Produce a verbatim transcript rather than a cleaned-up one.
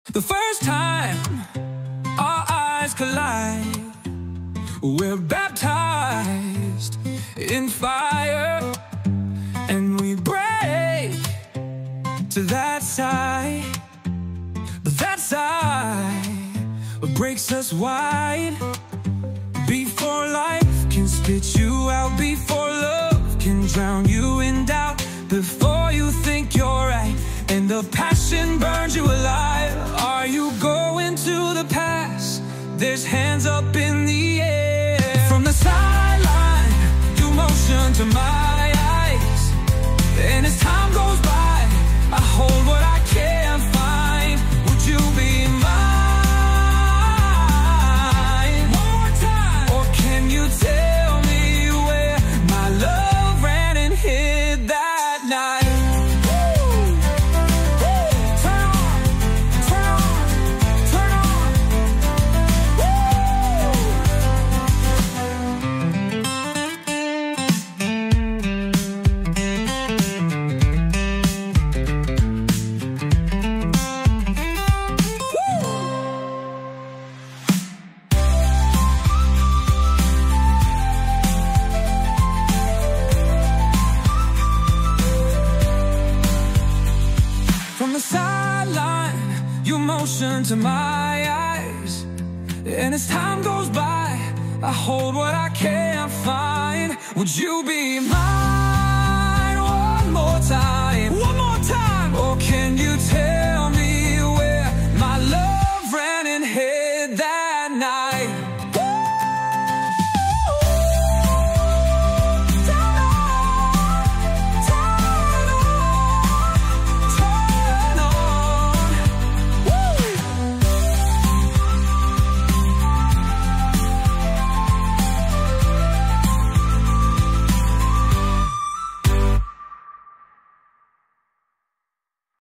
The first time our eyes collide, we're baptized in fire, and we break to that side. But that side breaks us wide. Before life can spit you out, before love can drown you in doubt, before you think you're right and the passion burns you alive. Are you going to the past? There's hands up in the air. From the sideline, you motion to my eyes, and as time goes by, I hold what I can't find. Would you be mine? One more time. Or can you tell me where my love ran and hid that night? From the sideline, you motion to my eyes, and as time goes by, I hold what I can't find. Would you be mine one more time? One more time. Or can you tell